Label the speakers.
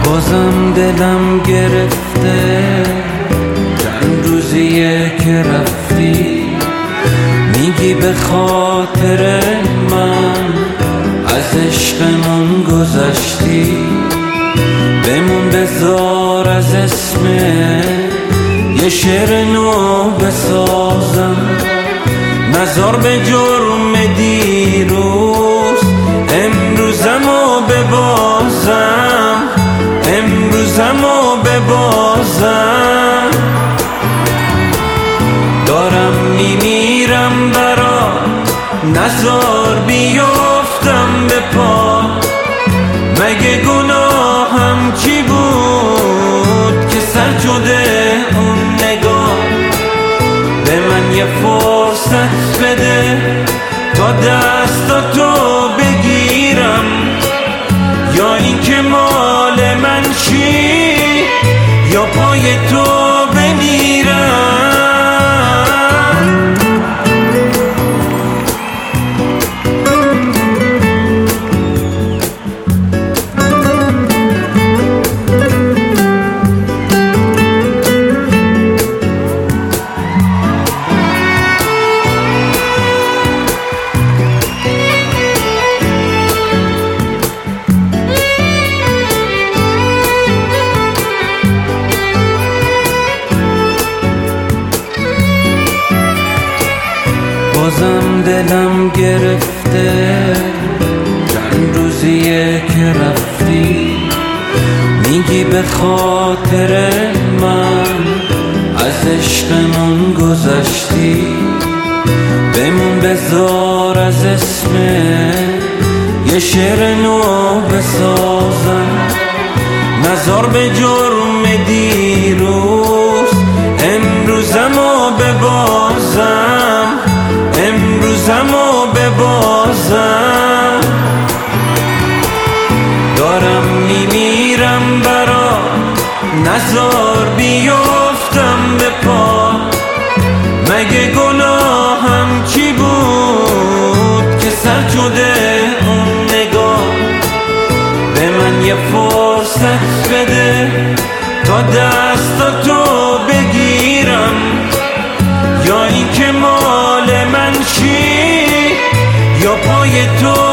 Speaker 1: بازم دلم گرفته چند روزیه که رفتی، میگی به خاطر من از عشقمون گذشتی. بمون بذار از اسمه یه شعر نو بسازم، نذار به جرم دیروز امروزمو ببازم، امروزمو ببازم. دارم میمیرم برات، نذار بیافتم به پا. مگه گناهم چی بود که سر شده اون نگاه؟ به من یه فرصت بده تا دستاتو بگیرم، یا این که مال من چی، یا پای تو بمیرم. بازم دلم گرفته چند روزیه که رفتی، میگی به خاطر من از عشقمون گذشتی. بمون بذار از اسمه یه شعر نو بسازم، نذار به جرم دیروز امروزمو ببازم، امروزمو ببازم. دارم میمیرم برات، نذار بیافتم به پا. مگه گناهم چی بود که سر شده اون نگاه؟ به من یه فرصت بده تا دستاتو بگیرم، یا این که مال من چی، یا پای تو